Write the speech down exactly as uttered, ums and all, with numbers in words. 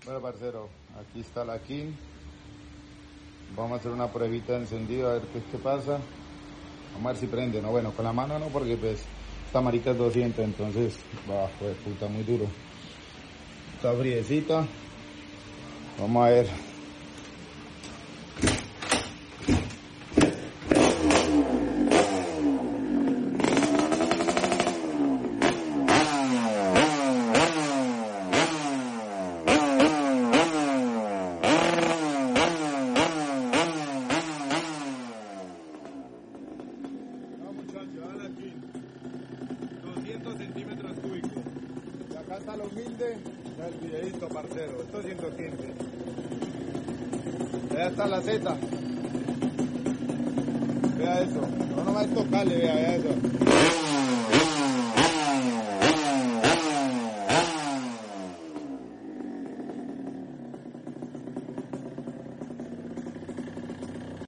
Bueno, parcero, aquí está la King. Vamos a hacer una pruebita de encendido a ver qué, qué pasa. Vamos a ver si prende, no, bueno, con la mano no, porque pues esta marica es doscientos, entonces, bajo de puta, muy duro. Está friecita. Vamos a ver. doscientos centímetros cúbicos. Y acá está lo humilde del videito, parcero. Esto es ciento quince. Vea, está la Z. Vea eso. No, no va a tocarle, vea, vea eso.